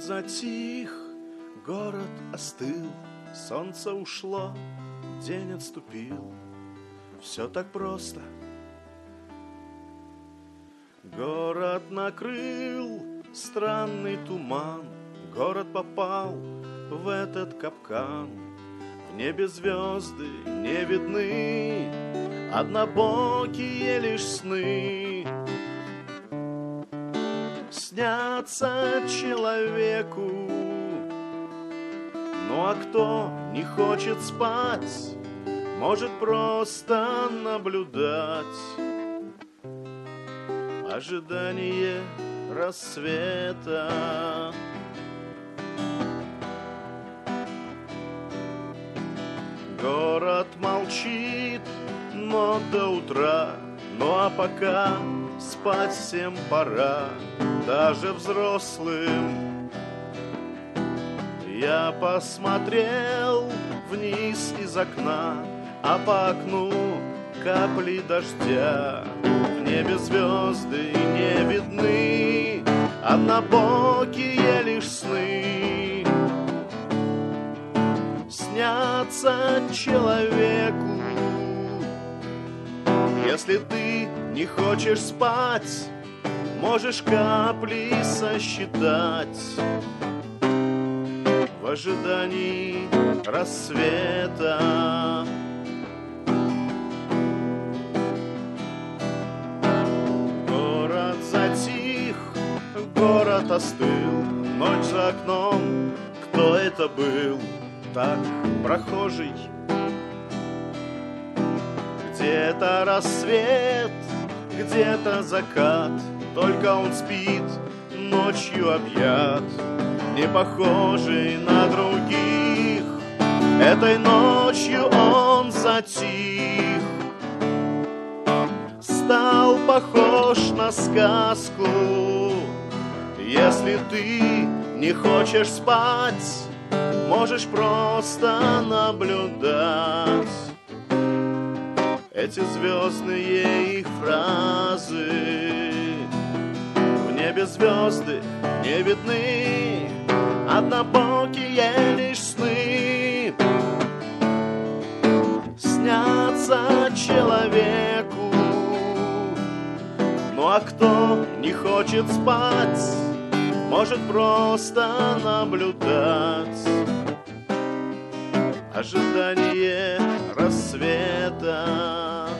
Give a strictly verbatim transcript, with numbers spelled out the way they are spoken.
затих, город остыл, солнце ушло, день отступил. Все так просто. Город накрыл странный туман, город попал в этот капкан. В небе звезды не видны, однобокие лишь сны снятся человеку. Ну а кто не хочет спать, может просто наблюдать ожидание рассвета. Город молчит, но до утра, ну а пока спать всем пора, даже взрослым. Я посмотрел вниз из окна, а по окну капли дождя. В небе звезды не видны, однобокие лишь сны снятся человеку. Если ты не хочешь спать, можешь капли сосчитать в ожидании рассвета. Город затих, город остыл, ночь за окном. Кто это был? Так, прохожий. Где-то рассвет, где-то закат, только он спит, ночью объят, не похожий на других. Этой ночью он затих, стал похож на сказку. Если ты не хочешь спать, можешь просто наблюдать эти звездные их фразы. В небе звезды не видны, однобокие лишь сны снятся человеку. Ну а кто не хочет спать, может просто наблюдать ожидание рассвета.